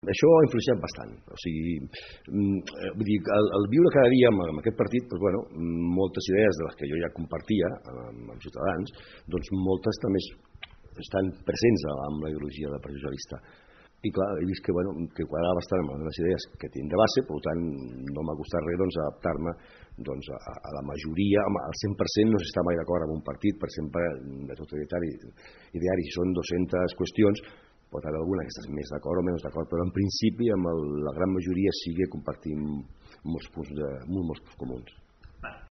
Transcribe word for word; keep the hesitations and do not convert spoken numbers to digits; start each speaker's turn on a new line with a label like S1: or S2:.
S1: Això ha influenciat bastant. O sigui, vull dir, el, el viure cada dia amb, amb aquest partit, doncs, bueno, moltes idees de les que jo ja compartia amb, amb Ciutadans, doncs moltes també estan presents amb la ideologia del Partit Socialista. I clar, he vist que, bueno, que quadrava bastant amb les idees que tinc de base, per tant, no m'ha costat res doncs, adaptar-me doncs, a, a la majoria. Al cent per cent no s'està mai d'acord amb un partit, per exemple, de totalitari ideari, si són dues-centes qüestions, pot haver alguna que estàs més d'acord o menys d'acord, però en principi amb el, la gran majoria sí que compartim molts punts, de, molts, molts punts comuns.